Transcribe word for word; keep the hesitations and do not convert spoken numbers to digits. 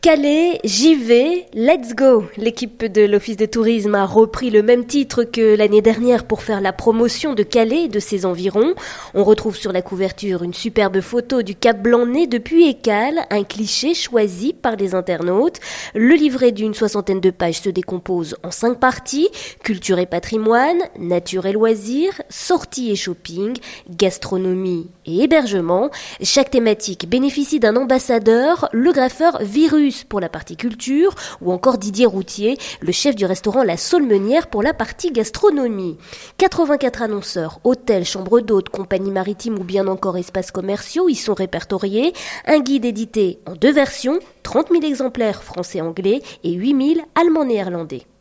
Calais, j'y vais, let's go! L'équipe de l'Office de tourisme a repris le même titre que l'année dernière pour faire la promotion de Calais et de ses environs. On retrouve sur la couverture une superbe photo du Cap Blanc né depuis Écalles, un cliché choisi par les internautes. Le livret d'une soixantaine de pages se décompose en cinq parties: culture et patrimoine, nature et loisirs, sorties et shopping, gastronomie et hébergement. Chaque thématique bénéficie d'un ambassadeur, le graffeur Virus pour la partie culture, ou encore Didier Routier, le chef du restaurant La Saulmenière pour la partie gastronomie. quatre-vingt-quatre annonceurs, hôtels, chambres d'hôtes, compagnies maritimes ou bien encore espaces commerciaux y sont répertoriés. Un guide édité en deux versions, trente mille exemplaires français-anglais et huit mille allemand-néerlandais.